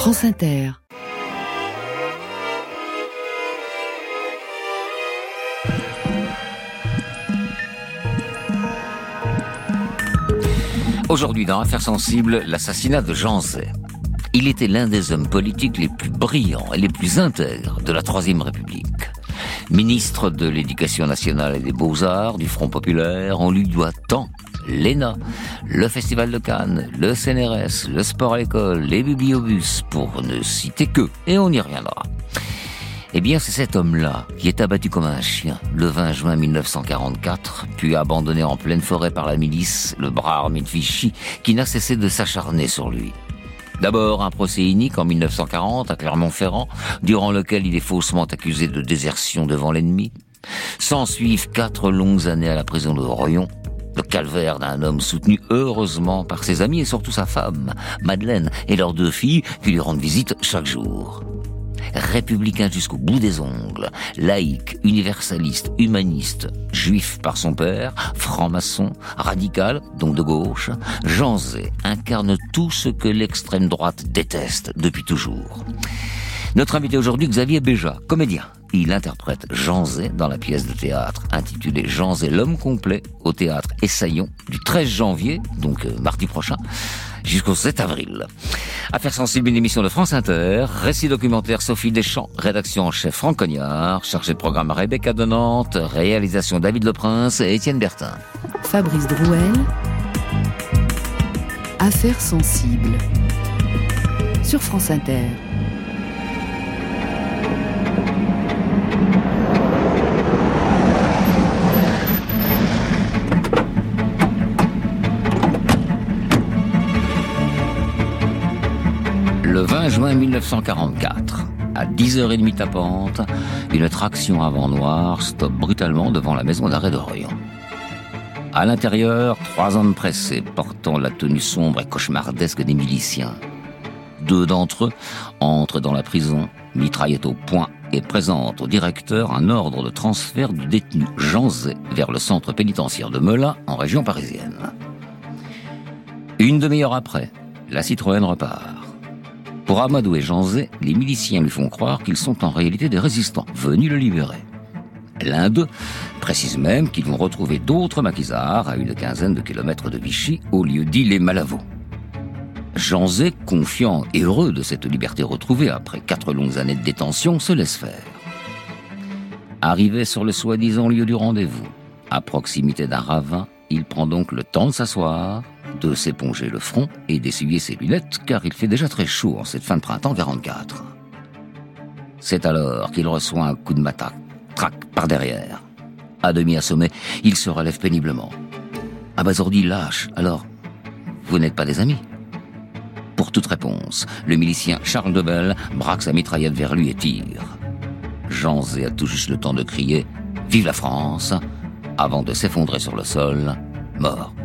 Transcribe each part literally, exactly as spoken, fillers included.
France Inter. Aujourd'hui, dans Affaires sensibles, l'assassinat de Jean Zay. Il était l'un des hommes politiques les plus brillants et les plus intègres de la Troisième République. Ministre de l'Éducation nationale et des Beaux-Arts, du Front populaire, on lui doit tant l'E N A, le Festival de Cannes, le C N R S, le sport à l'école, les bibliobus, pour ne citer que, et on y reviendra. Eh bien, c'est cet homme-là qui est abattu comme un chien le vingt juin mille neuf cent quarante-quatre, puis abandonné en pleine forêt par la milice, le bras armé de Vichy, qui n'a cessé de s'acharner sur lui. D'abord, un procès inique en mille neuf cent quarante à Clermont-Ferrand, durant lequel il est faussement accusé de désertion devant l'ennemi. S'ensuivent quatre longues années à la prison de Royon, le calvaire d'un homme soutenu heureusement par ses amis et surtout sa femme, Madeleine, et leurs deux filles qui lui rendent visite chaque jour. Républicain jusqu'au bout des ongles, laïque, universaliste, humaniste, juif par son père, franc-maçon, radical, donc de gauche, Jean Zay incarne tout ce que l'extrême droite déteste depuis toujours. Notre invité aujourd'hui, Xavier Béja, comédien. Il interprète Jean Zay dans la pièce de théâtre intitulée Jean Zay l'homme complet au théâtre Essaillon du treize janvier, donc euh, mardi prochain, jusqu'au sept avril. Affaires sensibles, une émission de France Inter, récit documentaire Sophie Deschamps, rédaction en chef Franck Cognard, chargé de programme Rebecca de Nantes, réalisation David Leprince et Étienne Bertin. Fabrice Drouel, Affaires sensibles, sur France Inter. Le vingt juin mille neuf cent quarante-quatre, à dix heures trente tapante, une traction avant noire stoppe brutalement devant la maison d'arrêt d'Orient. À l'intérieur, trois hommes pressés portant la tenue sombre et cauchemardesque des miliciens. Deux d'entre eux entrent dans la prison, mitraillette au poing, et présentent au directeur un ordre de transfert du détenu Jean Zay vers le centre pénitentiaire de Melun, en région parisienne. Une demi-heure après, la Citroën repart. Pour amadouer Jean Zay, les miliciens lui font croire qu'ils sont en réalité des résistants, venus le libérer. L'un d'eux précise même qu'ils vont retrouver d'autres maquisards à une quinzaine de kilomètres de Vichy, au lieu dit les Malavaux. Jean Zay, confiant et heureux de cette liberté retrouvée après quatre longues années de détention, se laisse faire. Arrivé sur le soi-disant lieu du rendez-vous, à proximité d'un ravin, il prend donc le temps de s'asseoir, de s'éponger le front et d'essuyer ses lunettes, car il fait déjà très chaud en cette fin de printemps quarante-quatre. C'est alors qu'il reçoit un coup de matraque, trac, par derrière. À demi assommé, il se relève péniblement. Abasourdi, lâche, alors, vous n'êtes pas des amis? Pour toute réponse, le milicien Charles Debelle braque sa mitraillette vers lui et tire. Jean Zay a tout juste le temps de crier « Vive la France !» avant de s'effondrer sur le sol, mort.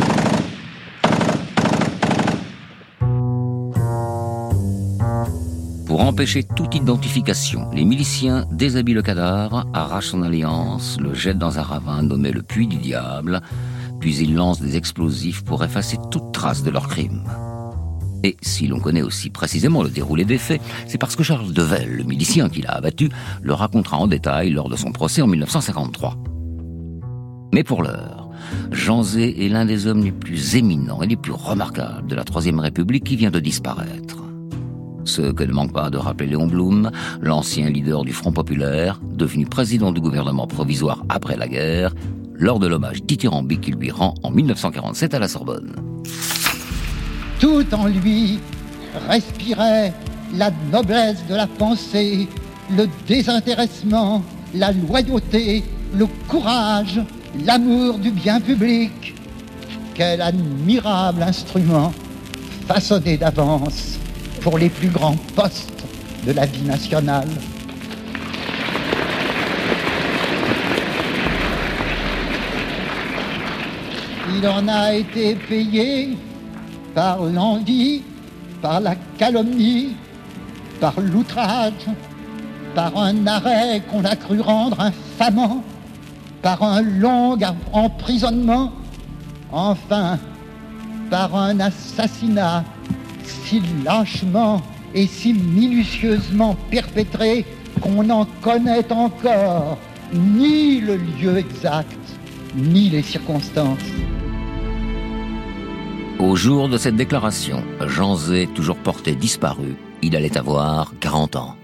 Pour empêcher toute identification, les miliciens déshabillent le cadavre, arrachent son alliance, le jettent dans un ravin nommé le Puits du Diable, puis ils lancent des explosifs pour effacer toute trace de leur crime. Et si l'on connaît aussi précisément le déroulé des faits, c'est parce que Charles Devel, le milicien qui l'a abattu, le racontera en détail lors de son procès en mille neuf cent cinquante-trois. Mais pour l'heure, Jean Zay est l'un des hommes les plus éminents et les plus remarquables de la Troisième République qui vient de disparaître. Ce que ne manque pas de rappeler Léon Blum, l'ancien leader du Front populaire, devenu président du gouvernement provisoire après la guerre, lors de l'hommage dithyrambique qu'il lui rend en mille neuf cent quarante-sept à la Sorbonne. Tout en lui respirait la noblesse de la pensée, le désintéressement, la loyauté, le courage, l'amour du bien public. Quel admirable instrument façonné d'avance pour les plus grands postes de la vie nationale. Il en a été payé par l'envie, par la calomnie, par l'outrage, par un arrêt qu'on a cru rendre infamant, par un long emprisonnement, enfin, par un assassinat si lâchement et si minutieusement perpétrée qu'on n'en connaît encore ni le lieu exact, ni les circonstances. Au jour de cette déclaration, Jean Zay, toujours porté disparu, il allait avoir quarante ans.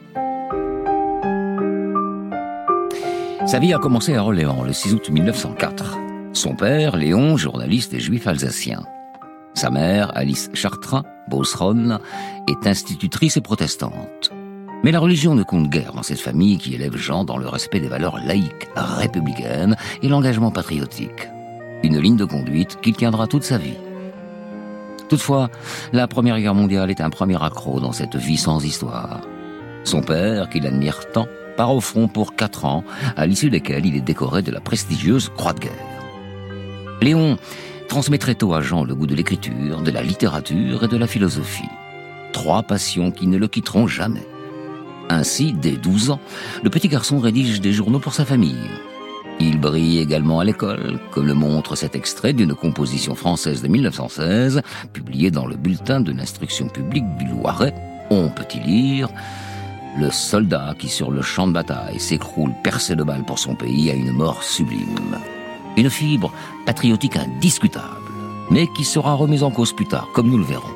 Sa vie a commencé à Orléans le six août mille neuf cent quatre. Son père, Léon, journaliste et juif alsacien. Sa mère, Alice Chartrain, beauceronne, est institutrice et protestante. Mais la religion ne compte guère dans cette famille qui élève Jean dans le respect des valeurs laïques, républicaines et l'engagement patriotique. Une ligne de conduite qu'il tiendra toute sa vie. Toutefois, la Première Guerre mondiale est un premier accroc dans cette vie sans histoire. Son père, qu'il admire tant, part au front pour quatre ans, à l'issue desquels il est décoré de la prestigieuse Croix de guerre. Léon transmet très tôt à Jean le goût de l'écriture, de la littérature et de la philosophie. Trois passions qui ne le quitteront jamais. Ainsi, dès douze ans, le petit garçon rédige des journaux pour sa famille. Il brille également à l'école, comme le montre cet extrait d'une composition française de mille neuf cent seize, publiée dans le bulletin de l'instruction publique du Loiret. On peut y lire « Le soldat qui sur le champ de bataille s'écroule percé de balles pour son pays à une mort sublime ». Une fibre patriotique indiscutable, mais qui sera remise en cause plus tard, comme nous le verrons.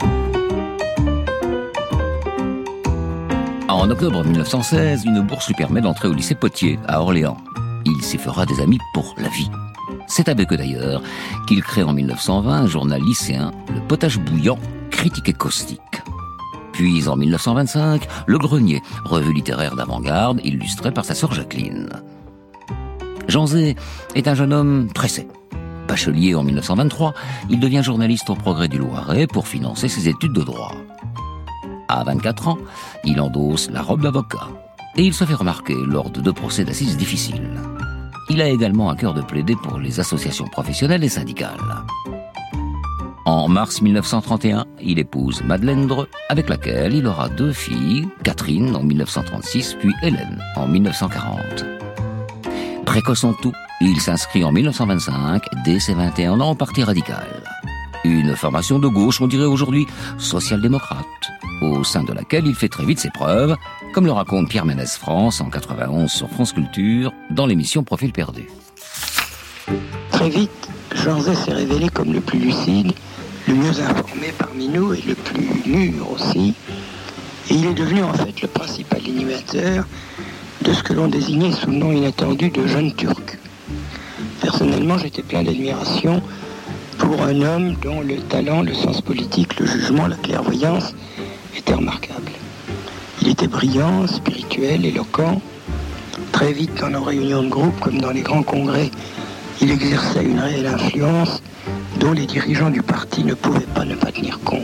En octobre mille neuf cent seize, une bourse lui permet d'entrer au lycée Potier, à Orléans. Il s'y fera des amis pour la vie. C'est avec eux d'ailleurs qu'il crée en mille neuf cent vingt un journal lycéen, Le Potage Bouillant, critique et caustique. Puis en mille neuf cent vingt-cinq, Le Grenier, revue littéraire d'avant-garde, illustrée par sa sœur Jacqueline. Jean Zay est un jeune homme pressé. Bachelier en mille neuf cent vingt-trois, il devient journaliste au Progrès du Loiret pour financer ses études de droit. À vingt-quatre ans, il endosse la robe d'avocat et il se fait remarquer lors de deux procès d'assises difficiles. Il a également à cœur de plaider pour les associations professionnelles et syndicales. En mars mille neuf cent trente et un, il épouse Madeleine Dreux, avec laquelle il aura deux filles, Catherine en mille neuf cent trente-six, puis Hélène en mille neuf cent quarante. Précoce en tout, il s'inscrit en mille neuf cent vingt-cinq, dès ses vingt et un ans, au Parti radical. Une formation de gauche, on dirait aujourd'hui social-démocrate, au sein de laquelle il fait très vite ses preuves, comme le raconte Pierre Ménès France en quatre-vingt-onze sur France Culture, dans l'émission Profil perdu. Très vite, Jean Zay s'est révélé comme le plus lucide, le mieux informé parmi nous et le plus mûr aussi. Et il est devenu en fait le principal animateur de ce que l'on désignait sous le nom inattendu de jeune Turc. Personnellement, j'étais plein d'admiration pour un homme dont le talent, le sens politique, le jugement, la clairvoyance étaient remarquables. Il était brillant, spirituel, éloquent. Très vite, dans nos réunions de groupe, comme dans les grands congrès, il exerçait une réelle influence dont les dirigeants du parti ne pouvaient pas ne pas tenir compte.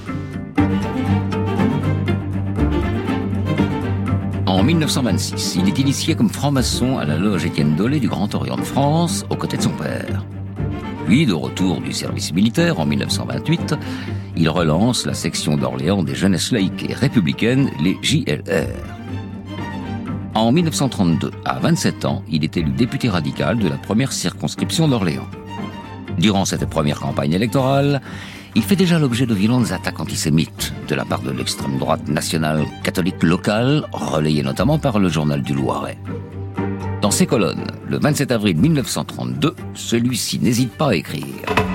En mille neuf cent vingt-six, il est initié comme franc-maçon à la loge Étienne Dolé du Grand Orient de France, aux côtés de son père. Puis, de retour du service militaire en mille neuf cent vingt-huit, il relance la section d'Orléans des jeunesses laïques et républicaines, les J L R. En mille neuf cent trente-deux, à vingt-sept ans, il est élu député radical de la première circonscription d'Orléans. Durant cette première campagne électorale, il fait déjà l'objet de violentes attaques antisémites de la part de l'extrême droite nationale catholique locale, relayée notamment par le journal du Loiret. Dans ses colonnes, le vingt-sept avril mille neuf cent trente-deux, celui-ci n'hésite pas à écrire.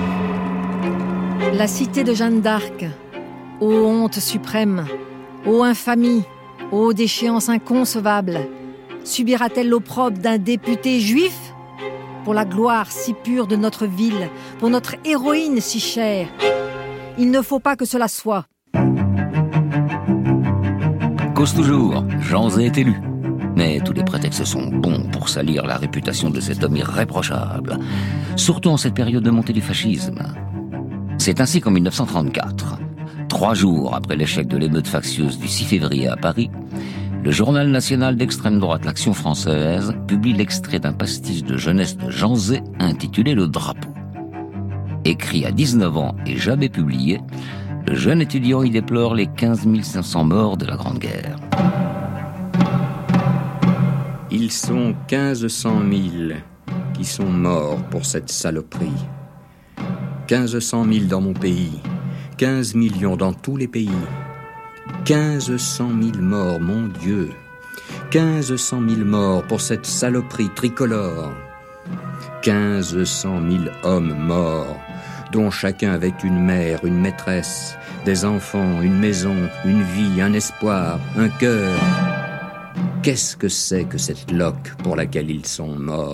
La cité de Jeanne d'Arc, ô honte suprême, ô infamie, ô déchéance inconcevable, subira-t-elle l'opprobre d'un député juif ? Pour la gloire si pure de notre ville, pour notre héroïne si chère. Il ne faut pas que cela soit. Cause toujours, Jean Zay est élu. Mais tous les prétextes sont bons pour salir la réputation de cet homme irréprochable, surtout en cette période de montée du fascisme. C'est ainsi qu'en mille neuf cent trente-quatre, trois jours après l'échec de l'émeute factieuse du six février à Paris, le journal national d'extrême droite L'Action française publie l'extrait d'un pastiche de jeunesse de Jean Zay intitulé Le Drapeau. Écrit à dix-neuf ans et jamais publié, le jeune étudiant y déplore les quinze mille cinq cents morts de la Grande Guerre. Ils sont quinze cent mille qui sont morts pour cette saloperie. quinze cent mille dans mon pays, quinze millions dans tous les pays. quinze cent mille morts, mon Dieu. quinze cent mille morts pour cette saloperie tricolore. quinze cent mille hommes morts, dont chacun avait une mère, une maîtresse, des enfants, une maison, une vie, un espoir, un cœur. Qu'est-ce que c'est que cette loque pour laquelle ils sont morts ?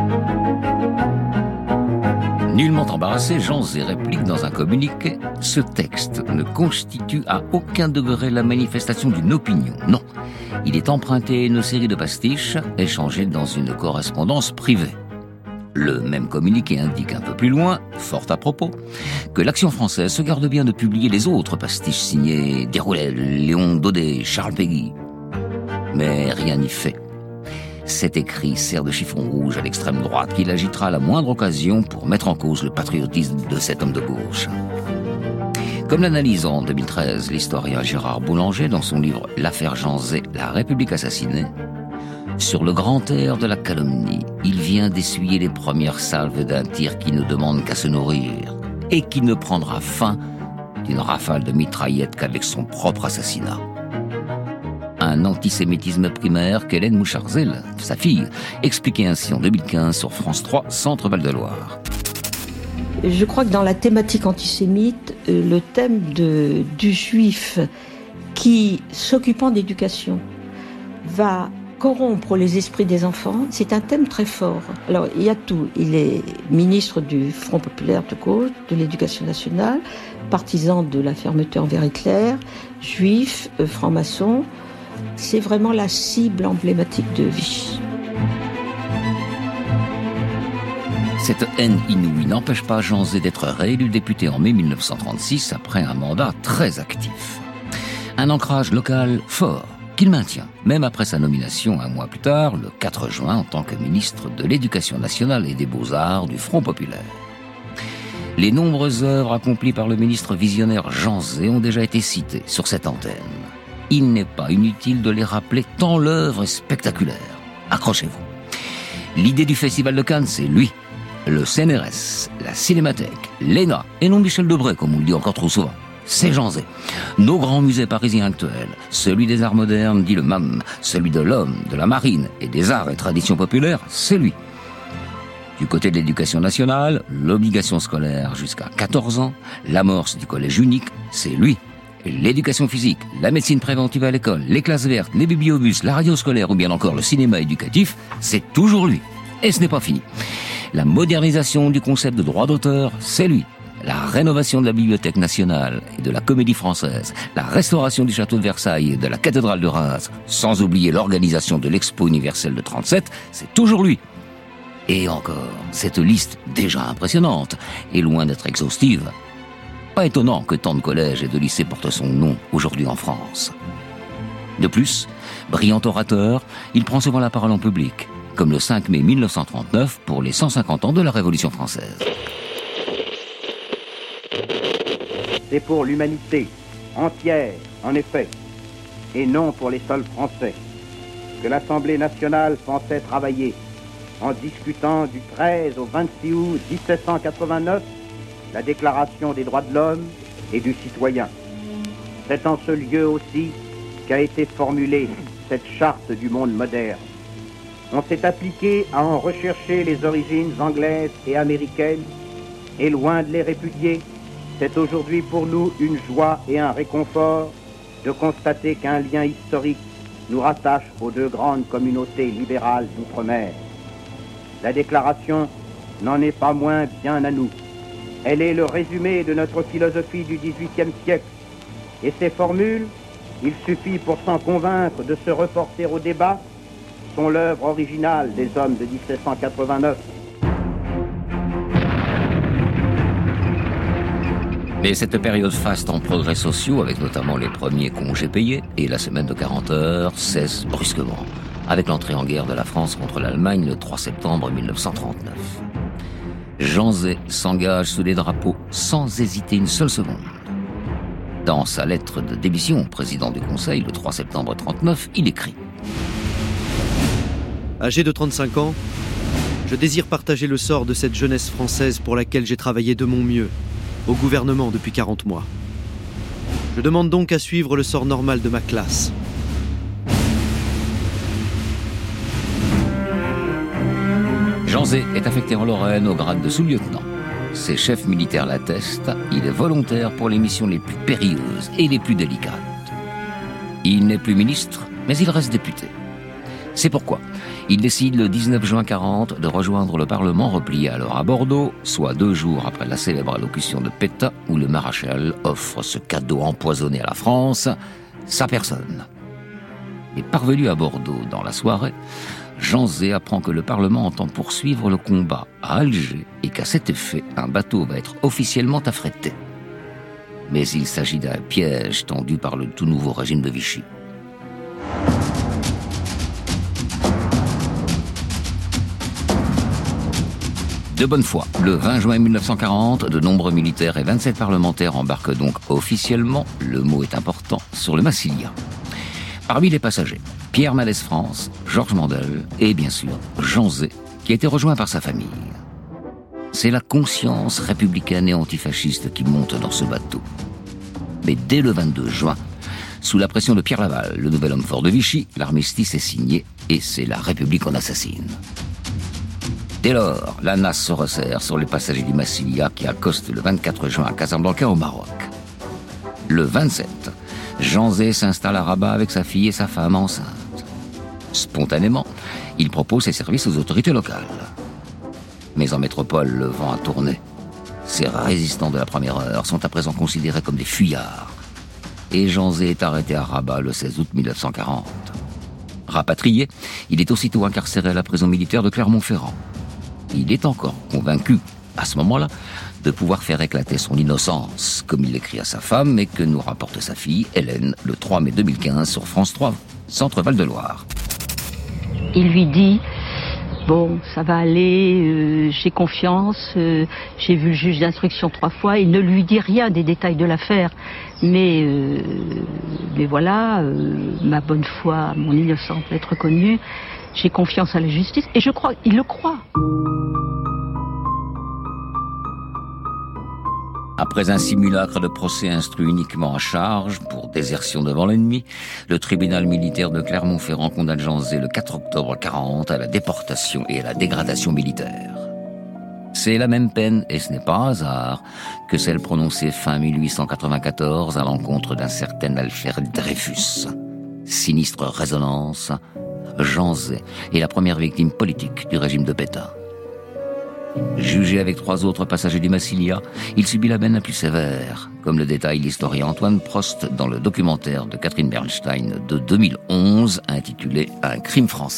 Nullement embarrassé, Jean Zay réplique dans un communiqué « Ce texte ne constitue à aucun degré la manifestation d'une opinion. Non, il est emprunté à une série de pastiches échangés dans une correspondance privée. » Le même communiqué indique un peu plus loin, fort à propos, que l'Action française se garde bien de publier les autres pastiches signés Déroulel, Léon Daudet, Charles Péguy. Mais rien n'y fait. Cet écrit sert de chiffon rouge à l'extrême droite qui l'agitera à la moindre occasion pour mettre en cause le patriotisme de cet homme de gauche. Comme l'analyse en deux mille treize l'historien Gérard Boulanger dans son livre « L'affaire Jean Zay, la République assassinée », sur le grand air de la calomnie, il vient d'essuyer les premières salves d'un tir qui ne demande qu'à se nourrir et qui ne prendra fin d'une rafale de mitraillettes qu'avec son propre assassinat. Un antisémitisme primaire qu'Hélène Moucharzel, sa fille, expliquait ainsi en deux mille quinze sur France trois, Centre Val-de-Loire. Je crois que dans la thématique antisémite, le thème de, du juif qui, s'occupant d'éducation, va corrompre les esprits des enfants, c'est un thème très fort. Alors, il y a tout. Il est ministre du Front populaire de gauche, de l'Éducation nationale, partisan de la fermeté envers Hitler, juif, euh, franc-maçon. C'est vraiment la cible emblématique de Vichy. Cette haine inouïe n'empêche pas Jean Zay d'être réélu député en mai mille neuf cent trente-six après un mandat très actif. Un ancrage local fort qu'il maintient, même après sa nomination un mois plus tard, le quatre juin, en tant que ministre de l'Éducation nationale et des Beaux-Arts du Front populaire. Les nombreuses œuvres accomplies par le ministre visionnaire Jean Zay ont déjà été citées sur cette antenne. Il n'est pas inutile de les rappeler tant l'œuvre est spectaculaire. Accrochez-vous. L'idée du Festival de Cannes, c'est lui. Le C N R S, la Cinémathèque, l'E N A, et non Michel Debré, comme on le dit encore trop souvent. C'est Jean Zay. Nos grands musées parisiens actuels, celui des arts modernes, dit le M A M, celui de l'homme, de la marine et des arts et traditions populaires, c'est lui. Du côté de l'éducation nationale, l'obligation scolaire jusqu'à quatorze ans, l'amorce du collège unique, c'est lui. L'éducation physique, la médecine préventive à l'école, les classes vertes, les bibliobus, la radio scolaire ou bien encore le cinéma éducatif, c'est toujours lui. Et ce n'est pas fini. La modernisation du concept de droit d'auteur, c'est lui. La rénovation de la Bibliothèque nationale et de la Comédie française, la restauration du château de Versailles et de la cathédrale de Reims, sans oublier l'organisation de l'Expo universelle de trente-sept, c'est toujours lui. Et encore, cette liste déjà impressionnante est loin d'être exhaustive. Pas étonnant que tant de collèges et de lycées portent son nom aujourd'hui en France. De plus, brillant orateur, il prend souvent la parole en public, comme le cinq mai mille neuf cent trente-neuf pour les cent cinquante ans de la Révolution française. C'est pour l'humanité entière, en effet, et non pour les seuls Français, que l'Assemblée nationale pensait travailler en discutant du treize au vingt-six août dix-sept cent quatre-vingt-neuf la Déclaration des droits de l'homme et du citoyen. C'est en ce lieu aussi qu'a été formulée cette charte du monde moderne. On s'est appliqué à en rechercher les origines anglaises et américaines, et loin de les répudier, c'est aujourd'hui pour nous une joie et un réconfort de constater qu'un lien historique nous rattache aux deux grandes communautés libérales d'outre-mer. La déclaration n'en est pas moins bien à nous. Elle est le résumé de notre philosophie du dix-huitième siècle. Et ces formules, il suffit pour s'en convaincre de se reporter au débat, sont l'œuvre originale des hommes de dix-sept cent quatre-vingt-neuf. Mais cette période faste en progrès sociaux, avec notamment les premiers congés payés et la semaine de quarante heures, cesse brusquement, avec l'entrée en guerre de la France contre l'Allemagne le trois septembre mille neuf cent trente-neuf. Jean Zay s'engage sous les drapeaux sans hésiter une seule seconde. Dans sa lettre de démission au président du Conseil le trois septembre trente-neuf, il écrit « Âgé de trente-cinq ans, je désire partager le sort de cette jeunesse française pour laquelle j'ai travaillé de mon mieux, au gouvernement depuis quarante mois. Je demande donc à suivre le sort normal de ma classe. Jean Zay est affecté en Lorraine au grade de sous-lieutenant. Ses chefs militaires l'attestent, il est volontaire pour les missions les plus périlleuses et les plus délicates. Il n'est plus ministre, mais il reste député. C'est pourquoi il décide le dix-neuf juin quarante de rejoindre le Parlement replié alors à Bordeaux, soit deux jours après la célèbre allocution de Pétain où le maréchal offre ce cadeau empoisonné à la France, sa personne. Et parvenu à Bordeaux dans la soirée, Jean Zay apprend que le Parlement entend poursuivre le combat à Alger et qu'à cet effet, un bateau va être officiellement affrété. Mais il s'agit d'un piège tendu par le tout nouveau régime de Vichy. De bonne foi, le vingt juin mille neuf cent quarante, de nombreux militaires et vingt-sept parlementaires embarquent donc officiellement, le mot est important, sur le Massilia. Parmi les passagers, Pierre Mendès France, Georges Mandel et bien sûr Jean Zay, qui a été rejoint par sa famille. C'est la conscience républicaine et antifasciste qui monte dans ce bateau. Mais dès le vingt-deux juin, sous la pression de Pierre Laval, le nouvel homme fort de Vichy, l'armistice est signé et c'est la République qu'on assassine. Dès lors, la nasse se resserre sur les passagers du Massilia qui accostent le vingt-quatre juin à Casablanca au Maroc. Le vingt-sept, Jean Zay s'installe à Rabat avec sa fille et sa femme enceinte. Spontanément, il propose ses services aux autorités locales. Mais en métropole, le vent a tourné. Ces résistants de la première heure sont à présent considérés comme des fuyards. Et Jean Zay est arrêté à Rabat le seize août mille neuf cent quarante. Rapatrié, il est aussitôt incarcéré à la prison militaire de Clermont-Ferrand. Il est encore convaincu, à ce moment-là, de pouvoir faire éclater son innocence, comme il l'écrit à sa femme et que nous rapporte sa fille, Hélène, le trois mai deux mille quinze sur France trois, Centre Val-de-Loire. Il lui dit, bon, ça va aller, euh, j'ai confiance, euh, j'ai vu le juge d'instruction trois fois, il ne lui dit rien des détails de l'affaire, mais, euh, mais voilà, euh, ma bonne foi, mon innocence peut être reconnue, j'ai confiance à la justice, et je crois, il le croit. Après un simulacre de procès instruit uniquement à charge pour désertion devant l'ennemi, le tribunal militaire de Clermont-Ferrand condamne Jean Zay le quatre octobre quarante à la déportation et à la dégradation militaire. C'est la même peine, et ce n'est pas un hasard, que celle prononcée fin mille huit cent quatre-vingt-quatorze à l'encontre d'un certain Alfred Dreyfus. Sinistre résonance, Jean Zay est la première victime politique du régime de Pétain. Jugé avec trois autres passagers du Massilia, il subit la peine la plus sévère, comme le détaille l'historien Antoine Prost dans le documentaire de Catherine Bernstein de deux mille onze intitulé « Un crime français ».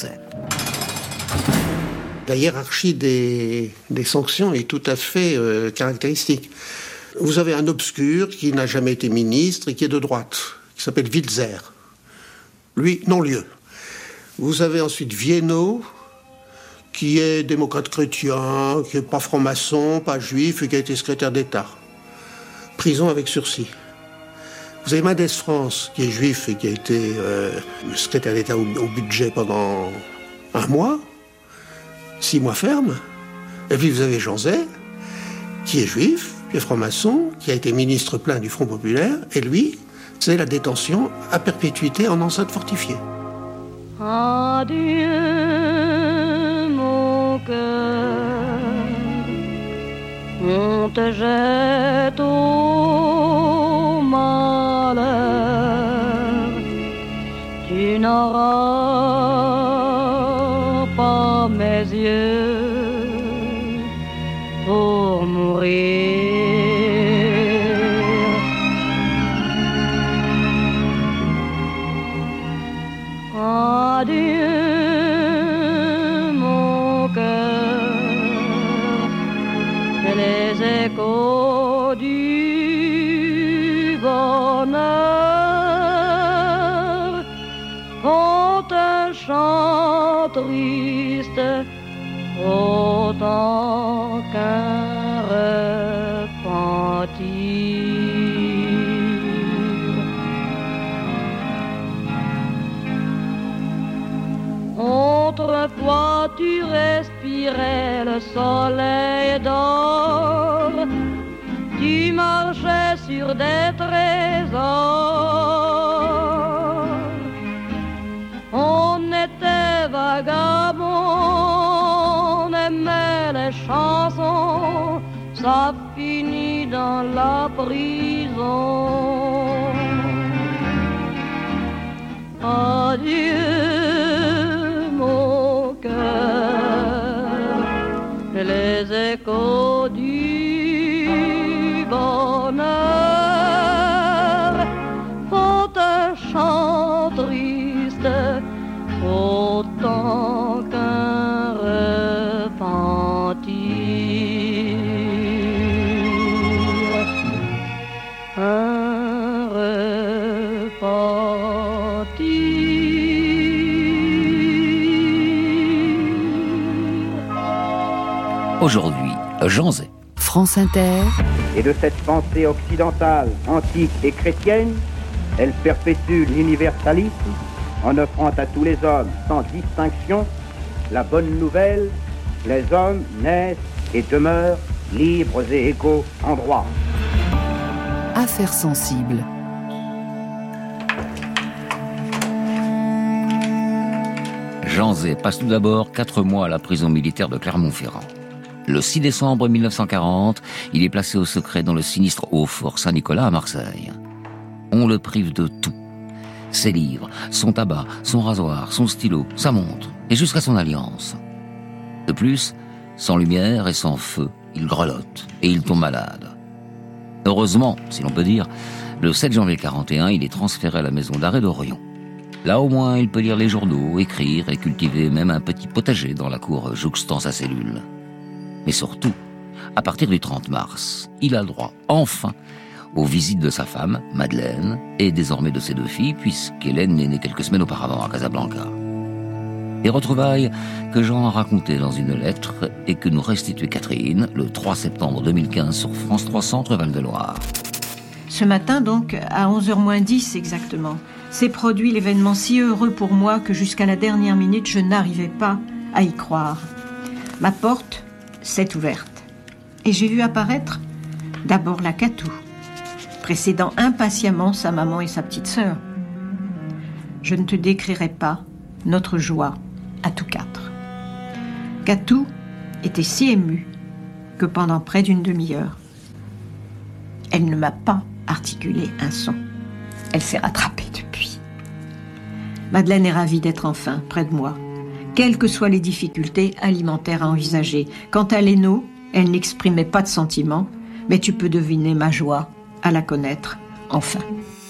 La hiérarchie des, des sanctions est tout à fait euh, caractéristique. Vous avez un obscur qui n'a jamais été ministre et qui est de droite, qui s'appelle Wilzer. Lui, non-lieu. Vous avez ensuite Viennot, qui est démocrate chrétien, qui n'est pas franc-maçon, pas juif, et qui a été secrétaire d'État. Prison avec sursis. Vous avez Mendès France, qui est juif et qui a été euh, secrétaire d'État au, au budget pendant un mois, six mois ferme. Et puis vous avez Jean Zay, qui est juif, qui est franc-maçon, qui a été ministre plein du Front populaire, et lui, c'est la détention à perpétuité en enceinte fortifiée. Adieu, mon cœur, on te jette au malheur, tu n'auras pas mes yeux pour mourir. Adieu, mon cœur, les échos du bonheur ont un chant triste autant qu'un repentir. Autrefois tu respirais le soleil d'or, tu marchais sur des trésors. On était vagabonds, on aimait les chansons, ça finit dans la prison. Adieu mon cœur, les échos du bonheur font un chant triste autant qu'un repentir. Un repentir. Aujourd'hui, Jean Zay. France Inter. Et de cette pensée occidentale, antique et chrétienne, elle perpétue l'universalisme en offrant à tous les hommes, sans distinction, la bonne nouvelle: les hommes naissent et demeurent libres et égaux en droit. Affaires sensibles. Jean Zay passe tout d'abord quatre mois à la prison militaire de Clermont-Ferrand. Le six décembre mille neuf cent quarante, il est placé au secret dans le sinistre Haut-Fort Saint-Nicolas à Marseille. On le prive de tout. Ses livres, son tabac, son rasoir, son stylo, sa montre, et jusqu'à son alliance. De plus, sans lumière et sans feu, il grelotte et il tombe malade. Heureusement, si l'on peut dire, le sept janvier quarante et un, il est transféré à la maison d'arrêt d'Orion. Là au moins, il peut lire les journaux, écrire et cultiver même un petit potager dans la cour jouxtant sa cellule. Mais surtout, à partir du trente mars, il a le droit, enfin, aux visites de sa femme, Madeleine, et désormais de ses deux filles, puisqu'Hélène est née quelques semaines auparavant à Casablanca. Des retrouvailles que Jean a racontées dans une lettre et que nous restitue Catherine le trois septembre deux mille quinze sur France trois Centre Val-de-Loire. Ce matin donc, à onze heures moins dix exactement, s'est produit l'événement si heureux pour moi que jusqu'à la dernière minute, je n'arrivais pas à y croire. Ma porte s'est ouverte et j'ai vu apparaître d'abord la Catou, précédant impatiemment sa maman et sa petite sœur. Je ne te décrirai pas notre joie à tous quatre. Catou était si émue que pendant près d'une demi-heure, elle ne m'a pas articulé un son. Elle s'est rattrapée depuis. Madeleine est ravie d'être enfin près de moi, quelles que soient les difficultés alimentaires à envisager. Quant à Léno, elle n'exprimait pas de sentiments, mais tu peux deviner ma joie à la connaître, enfin.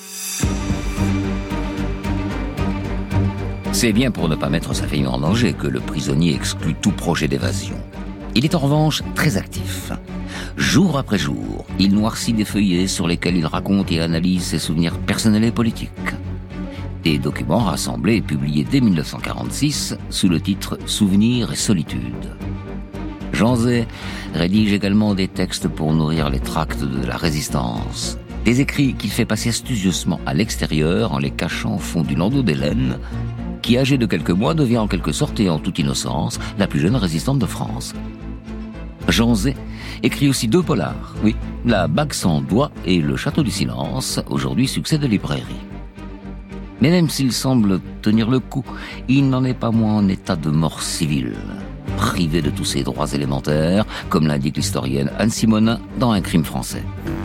C'est bien pour ne pas mettre sa famille en danger que le prisonnier exclut tout projet d'évasion. Il est en revanche très actif. Jour après jour, il noircit des feuillets sur lesquels il raconte et analyse ses souvenirs personnels et politiques. Des documents rassemblés et publiés dès mille neuf cent quarante-six sous le titre « Souvenirs et solitude ». Jean Zay rédige également des textes pour nourrir les tracts de la résistance. Des écrits qu'il fait passer astutieusement à l'extérieur en les cachant au fond du landau d'Hélène, qui, âgée de quelques mois, devient en quelque sorte et en toute innocence la plus jeune résistante de France. Jean Zay écrit aussi deux polars, oui, La Bague sans doigt et Le Château du Silence, aujourd'hui succès de librairie. Mais même s'il semble tenir le coup, il n'en est pas moins en état de mort civile, privé de tous ses droits élémentaires, comme l'indique l'historienne Anne Simonin dans Un crime français.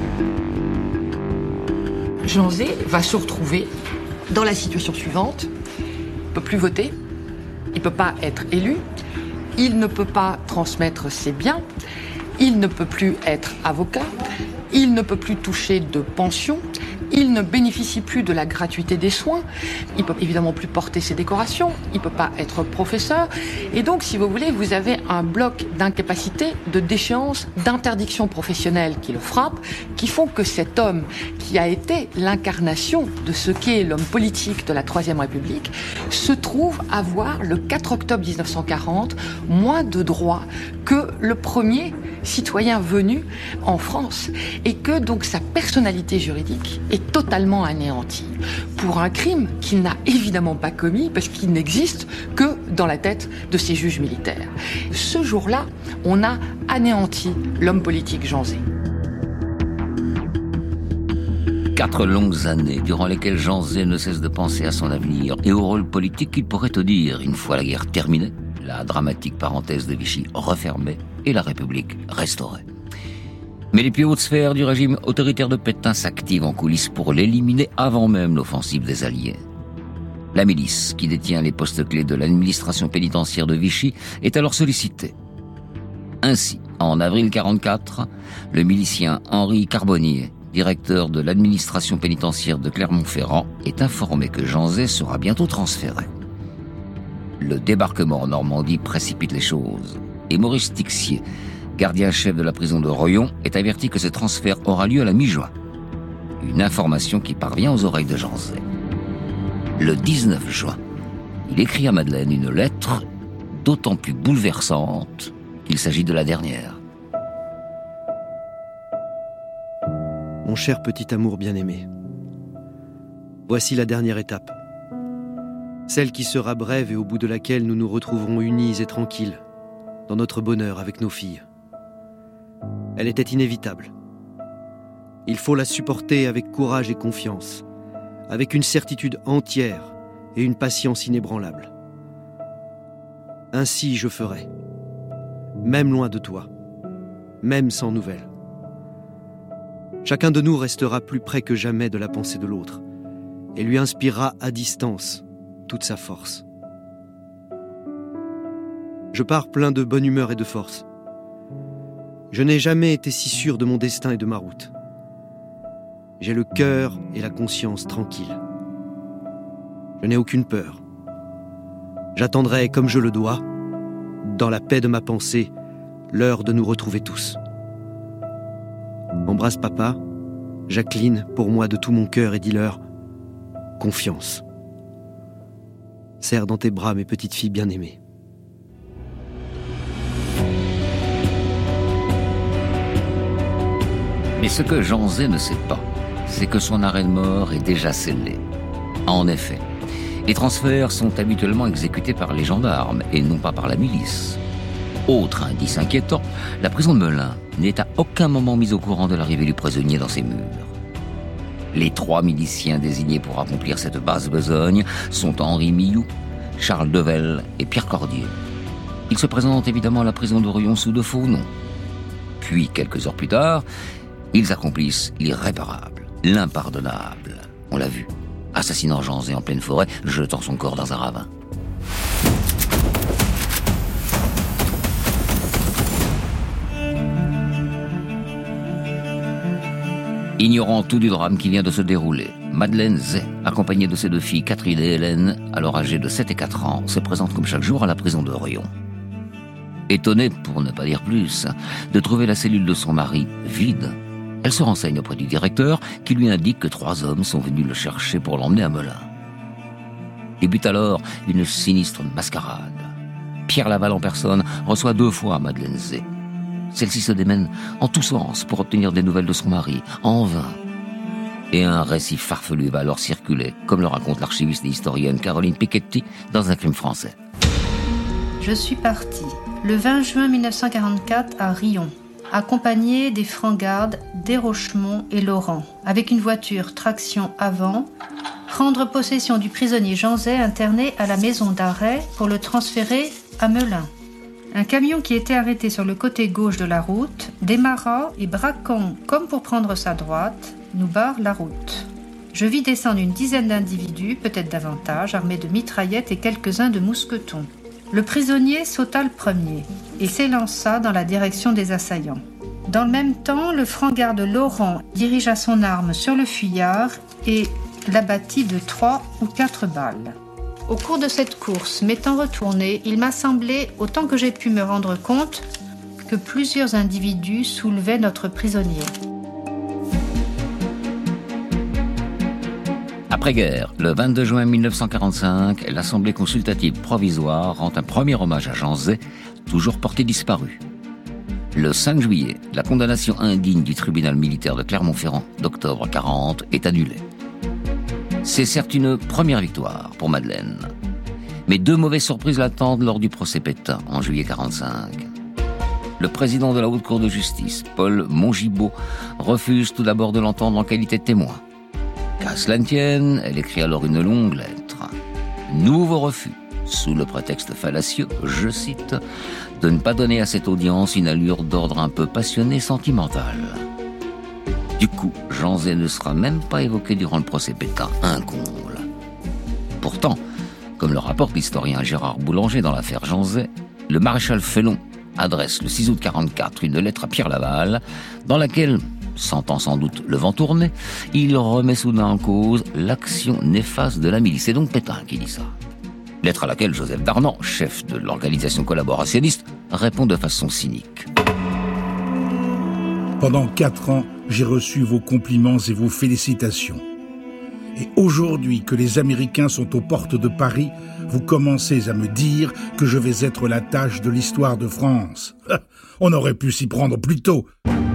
Jean Zay va se retrouver dans la situation suivante. Il ne peut plus voter, il ne peut pas être élu, il ne peut pas transmettre ses biens, il ne peut plus être avocat, il ne peut plus toucher de pension, il ne bénéficie plus de la gratuité des soins, il ne peut évidemment plus porter ses décorations, il ne peut pas être professeur. Et donc, si vous voulez, vous avez un bloc d'incapacité, de déchéance, d'interdiction professionnelle qui le frappe, qui font que cet homme qui a été l'incarnation de ce qu'est l'homme politique de la Troisième République se trouve avoir, le quatre octobre mille neuf cent quarante, moins de droits que le premier citoyen venu en France, et que donc sa personnalité juridique est totalement anéantie pour un crime qu'il n'a évidemment pas commis parce qu'il n'existe que dans la tête de ces juges militaires. Ce jour-là, on a anéanti l'homme politique Jean Zay. Quatre longues années durant lesquelles Jean Zay ne cesse de penser à son avenir et au rôle politique qu'il pourrait tenir une fois la guerre terminée, la dramatique parenthèse de Vichy refermée et la République restaurée. Mais les plus hautes sphères du régime autoritaire de Pétain s'activent en coulisses pour l'éliminer avant même l'offensive des Alliés. La milice, qui détient les postes clés de l'administration pénitentiaire de Vichy, est alors sollicitée. Ainsi, en avril quarante-quatre, le milicien Henri Carbonnier, directeur de l'administration pénitentiaire de Clermont-Ferrand, est informé que Jean Zay sera bientôt transféré. Le débarquement en Normandie précipite les choses, et Maurice Tixier, gardien-chef de la prison de Royon, est averti que ce transfert aura lieu à la mi-juin. Une information qui parvient aux oreilles de Jean Zay. Le dix-neuf juin, il écrit à Madeleine une lettre d'autant plus bouleversante qu'il s'agit de la dernière. Mon cher petit amour bien-aimé, voici la dernière étape. Celle qui sera brève et au bout de laquelle nous nous retrouverons unis et tranquilles, dans notre bonheur avec nos filles. Elle était inévitable. Il faut la supporter avec courage et confiance, avec une certitude entière et une patience inébranlable. Ainsi je ferai, même loin de toi, même sans nouvelles. Chacun de nous restera plus près que jamais de la pensée de l'autre et lui inspirera à distance toute sa force. Je pars plein de bonne humeur et de force. Je n'ai jamais été si sûr de mon destin et de ma route. J'ai le cœur et la conscience tranquilles. Je n'ai aucune peur. J'attendrai, comme je le dois, dans la paix de ma pensée, l'heure de nous retrouver tous. Embrasse papa, Jacqueline, pour moi de tout mon cœur, et dis-leur confiance. Serre dans tes bras mes petites filles bien-aimées. Mais ce que Jean Zay ne sait pas, c'est que son arrêt de mort est déjà scellé. En effet, les transferts sont habituellement exécutés par les gendarmes et non pas par la milice. Autre indice inquiétant, la prison de Melun n'est à aucun moment mise au courant de l'arrivée du prisonnier dans ses murs. Les trois miliciens désignés pour accomplir cette basse besogne sont Henri Milloux, Charles Devel et Pierre Cordier. Ils se présentent évidemment à la prison de Royon sous de faux noms. Puis, quelques heures plus tard, ils accomplissent l'irréparable, l'impardonnable. On l'a vu, assassinant Jean Zay en pleine forêt, jetant son corps dans un ravin. Ignorant tout du drame qui vient de se dérouler, Madeleine Zay, accompagnée de ses deux filles Catherine et Hélène, alors âgées de sept et quatre ans, se présente comme chaque jour à la prison de Royon. Étonnée, pour ne pas dire plus, de trouver la cellule de son mari vide, elle se renseigne auprès du directeur qui lui indique que trois hommes sont venus le chercher pour l'emmener à Melun. Débute alors une sinistre mascarade. Pierre Laval en personne reçoit deux fois Madeleine Zay. Celle-ci se démène en tous sens pour obtenir des nouvelles de son mari, en vain. Et un récit farfelu va alors circuler, comme le raconte l'archiviste et historienne Caroline Piketty dans Un crime français. Je suis partie le vingt juin mille neuf cent quarante-quatre à Riom, accompagnée des francs-gardes Desrochemont et Laurent, avec une voiture traction avant, prendre possession du prisonnier Jean Zay interné à la maison d'arrêt pour le transférer à Melun. Un camion qui était arrêté sur le côté gauche de la route démarra et, braquant comme pour prendre sa droite, nous barre la route. Je vis descendre une dizaine d'individus, peut-être davantage, armés de mitraillettes et quelques-uns de mousquetons. Le prisonnier sauta le premier et s'élança dans la direction des assaillants. Dans le même temps, le franc-garde Laurent dirigea son arme sur le fuyard et l'abattit de trois ou quatre balles. Au cours de cette course, m'étant retourné, il m'a semblé, autant que j'ai pu me rendre compte, que plusieurs individus soulevaient notre prisonnier. Après-guerre, le vingt-deux juin mille neuf cent quarante-cinq, l'Assemblée consultative provisoire rend un premier hommage à Jean Zay, toujours porté disparu. Le cinq juillet, la condamnation indigne du tribunal militaire de Clermont-Ferrand d'octobre quarante est annulée. C'est certes une première victoire pour Madeleine. Mais deux mauvaises surprises l'attendent lors du procès Pétain en juillet quarante-cinq. Le président de la Haute Cour de justice, Paul Mongibaud, refuse tout d'abord de l'entendre en qualité de témoin. Qu'à cela ne tienne, elle écrit alors une longue lettre. Nouveau refus, sous le prétexte fallacieux, je cite, de ne pas donner à cette audience une allure d'ordre un peu passionné, sentimental. Du coup, Jean Zay ne sera même pas évoqué durant le procès Pétain, un comble. Pourtant, comme le rapporte l'historien Gérard Boulanger dans l'affaire Jean Zay, le maréchal Felon adresse le six août quarante-quatre une lettre à Pierre Laval, dans laquelle, sentant sans doute le vent tourner, il remet soudain en cause l'action néfaste de la milice. C'est donc Pétain qui dit ça. Lettre à laquelle Joseph Darnan, chef de l'organisation collaborationniste, répond de façon cynique. Pendant quatre ans, j'ai reçu vos compliments et vos félicitations. Et aujourd'hui que les Américains sont aux portes de Paris, vous commencez à me dire que je vais être la tâche de l'histoire de France. On aurait pu s'y prendre plus tôt.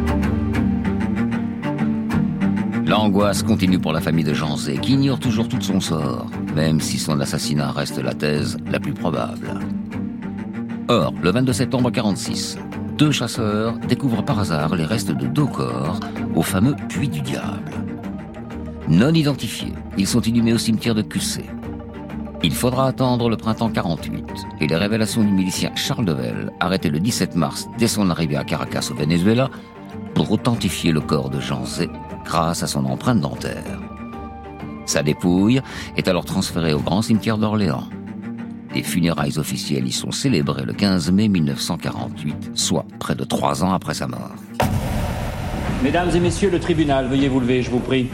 L'angoisse continue pour la famille de Jean Zay, qui ignore toujours tout son sort, même si son assassinat reste la thèse la plus probable. Or, le vingt-deux septembre quarante-six, deux chasseurs découvrent par hasard les restes de deux corps au fameux Puits du Diable. Non identifiés, ils sont inhumés au cimetière de Cussé. Il faudra attendre le printemps quarante-huit et les révélations du milicien Charles Devel, arrêté le dix-sept mars dès son arrivée à Caracas au Venezuela, pour authentifier le corps de Jean Zay grâce à son empreinte dentaire. Sa dépouille est alors transférée au grand cimetière d'Orléans. Des funérailles officielles y sont célébrées le quinze mai mille neuf cent quarante-huit, soit près de trois ans après sa mort. Mesdames et messieurs, le tribunal, veuillez vous lever, je vous prie.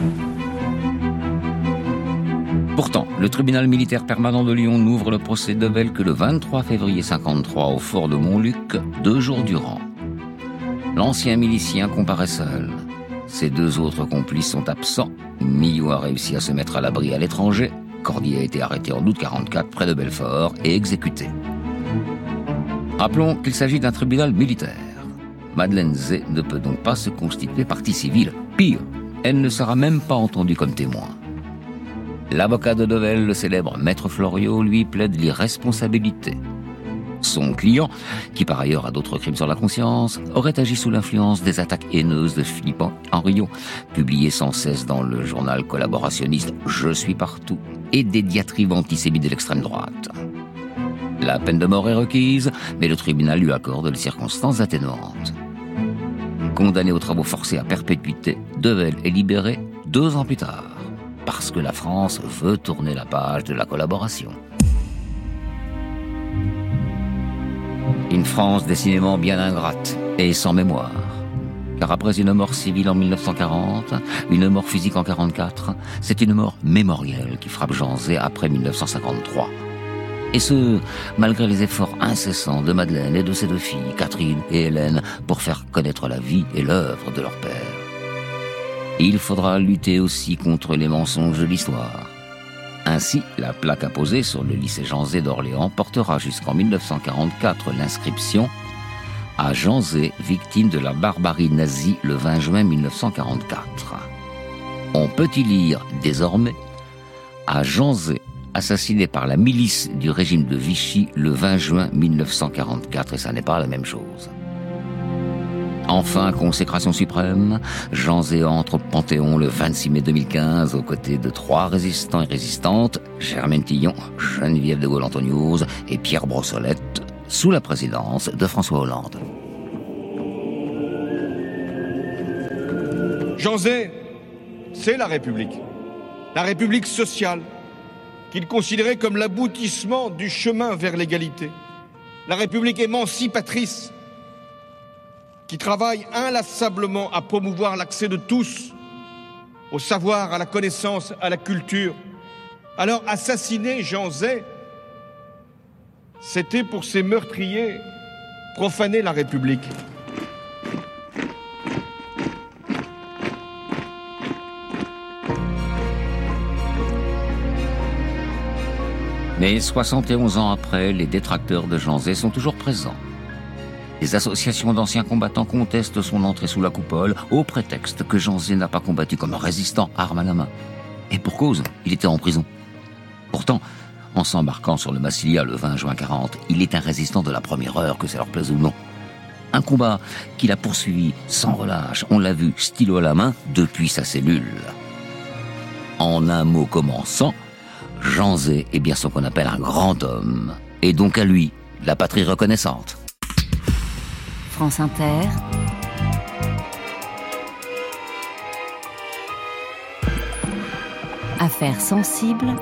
Pourtant, le tribunal militaire permanent de Lyon n'ouvre le procès Devel que le vingt-trois février cinquante-trois au fort de Montluc, deux jours durant. L'ancien milicien comparaît seul. Ses deux autres complices sont absents. Millau a réussi à se mettre à l'abri à l'étranger. Cordier a été arrêté en août quarante-quatre près de Belfort et exécuté. Rappelons qu'il s'agit d'un tribunal militaire. Madeleine Zay ne peut donc pas se constituer partie civile. Pire, elle ne sera même pas entendue comme témoin. L'avocat de Devel, le célèbre Maître Floriot, lui plaide l'irresponsabilité. Son client, qui par ailleurs a d'autres crimes sur la conscience, aurait agi sous l'influence des attaques haineuses de Philippe Henriot, publiées sans cesse dans le journal collaborationniste « Je suis partout » et des diatribes antisémites de l'extrême droite. La peine de mort est requise, mais le tribunal lui accorde les circonstances atténuantes. Condamné aux travaux forcés à perpétuité, Devel est libéré deux ans plus tard, parce que la France veut tourner la page de la collaboration. Une France décidément bien ingrate et sans mémoire. Car après une mort civile en mille neuf cent quarante, une mort physique en quarante-quatre, c'est une mort mémorielle qui frappe Jean Zay après mille neuf cent cinquante-trois. Et ce, malgré les efforts incessants de Madeleine et de ses deux filles, Catherine et Hélène, pour faire connaître la vie et l'œuvre de leur père. Il faudra lutter aussi contre les mensonges de l'histoire. Ainsi, la plaque apposée sur le lycée Jean Zay d'Orléans portera jusqu'en mille neuf cent quarante-quatre l'inscription « À Jean Zay, victime de la barbarie nazie le vingt juin mille neuf cent quarante-quatre ». On peut y lire désormais « À Jean Zay, assassiné par la milice du régime de Vichy le vingt juin mille neuf cent quarante-quatre » et ça n'est pas la même chose. Enfin, consécration suprême, Jean Zay entre au Panthéon le vingt-six mai deux mille quinze aux côtés de trois résistants et résistantes, Germaine Tillon, Geneviève de Gaulle-Anthonioz et Pierre Brossolette, sous la présidence de François Hollande. Jean Zay, c'est la République, la République sociale, qu'il considérait comme l'aboutissement du chemin vers l'égalité, la République émancipatrice, qui travaille inlassablement à promouvoir l'accès de tous au savoir, à la connaissance, à la culture. Alors, assassiner Jean Zay, c'était pour ces meurtriers profaner la République. Mais soixante et onze ans après, les détracteurs de Jean Zay sont toujours présents. Les associations d'anciens combattants contestent son entrée sous la coupole au prétexte que Jean Zay n'a pas combattu comme résistant, arme à la main. Et pour cause, il était en prison. Pourtant, en s'embarquant sur le Massilia le vingt juin quarante, il est un résistant de la première heure, que ça leur plaise ou non. Un combat qu'il a poursuivi sans relâche, on l'a vu, stylo à la main, depuis sa cellule. En un mot commençant, Jean Zay est bien ce qu'on appelle un grand homme, et donc à lui, la patrie reconnaissante. France Inter. Affaires sensibles.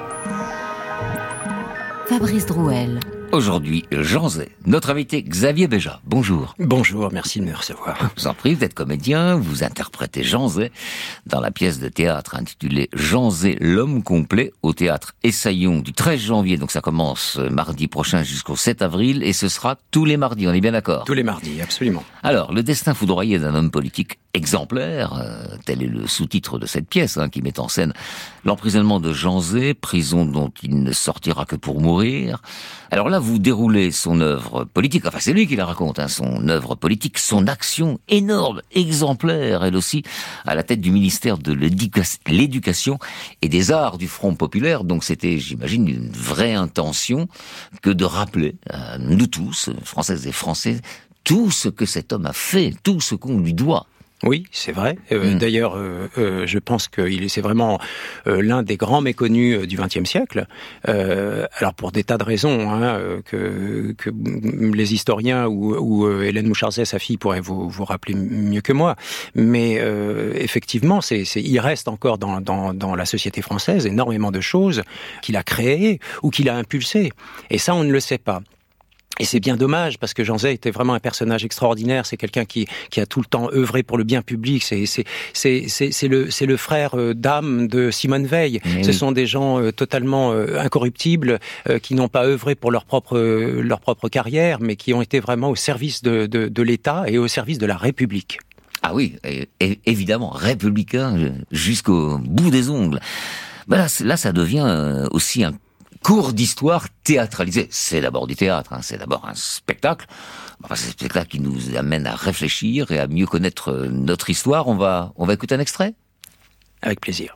Fabrice Drouel. Aujourd'hui, Jean Zay. Notre invité, Xavier Béja. Bonjour. Bonjour, merci de me recevoir. Je vous en prie, vous êtes comédien, vous interprétez Jean Zay dans la pièce de théâtre intitulée Jean Zay, l'homme complet, au théâtre Essaillon du treize janvier. Donc ça commence mardi prochain jusqu'au sept avril et ce sera tous les mardis, on est bien d'accord? Tous les mardis, absolument. Alors, le destin foudroyé d'un homme politique exemplaire, euh, tel est le sous-titre de cette pièce, hein, qui met en scène l'emprisonnement de Jean Zay, prison dont il ne sortira que pour mourir. Alors là, vous déroulez son œuvre politique, enfin c'est lui qui la raconte, hein, son œuvre politique, son action énorme, exemplaire, elle aussi, à la tête du ministère de l'Éducation et des Arts du Front Populaire. Donc c'était, j'imagine, une vraie intention que de rappeler à nous tous, Françaises et Français, tout ce que cet homme a fait, tout ce qu'on lui doit. Oui, c'est vrai. Euh, mmh. D'ailleurs, euh, euh, je pense que il est, c'est vraiment euh, l'un des grands méconnus euh, du vingtième siècle. Euh, alors pour des tas de raisons, hein, que, que les historiens ou, ou euh, Hélène Moucharzet, sa fille, pourraient vous, vous rappeler mieux que moi. Mais euh, effectivement, c'est, c'est, il reste encore dans, dans, dans la société française énormément de choses qu'il a créées ou qu'il a impulsées. Et ça, on ne le sait pas. Et c'est bien dommage, parce que Jean Zay était vraiment un personnage extraordinaire. C'est quelqu'un qui, qui a tout le temps œuvré pour le bien public. C'est, c'est, c'est, c'est, c'est, le, c'est le frère euh, d'âme de Simone Veil. Mais Ce oui. sont des gens euh, totalement euh, incorruptibles, euh, qui n'ont pas œuvré pour leur propre, euh, leur propre carrière, mais qui ont été vraiment au service de, de, de l'État et au service de la République. Ah oui, et, et, évidemment, républicain jusqu'au bout des ongles. Ben là, là, ça devient aussi un cours d'histoire théâtralisé. C'est d'abord du théâtre, hein, c'est d'abord un spectacle. Enfin, c'est un spectacle qui nous amène à réfléchir et à mieux connaître notre histoire. On va, on va écouter un extrait ? Avec plaisir.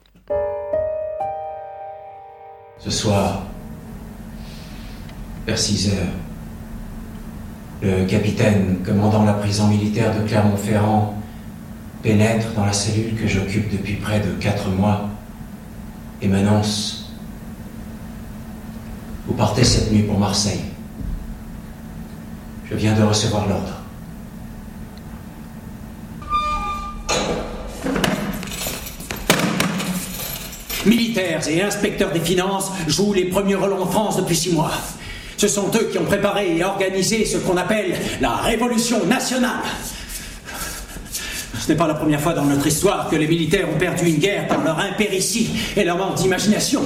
Ce soir, vers six heures, le capitaine commandant la prison militaire de Clermont-Ferrand pénètre dans la cellule que j'occupe depuis près de quatre mois et m'annonce: vous partez cette nuit pour Marseille. Je viens de recevoir l'ordre. Militaires et inspecteurs des finances jouent les premiers rôles en France depuis six mois. Ce sont eux qui ont préparé et organisé ce qu'on appelle la Révolution nationale. Ce n'est pas la première fois dans notre histoire que les militaires ont perdu une guerre par leur impéritie et leur manque d'imagination.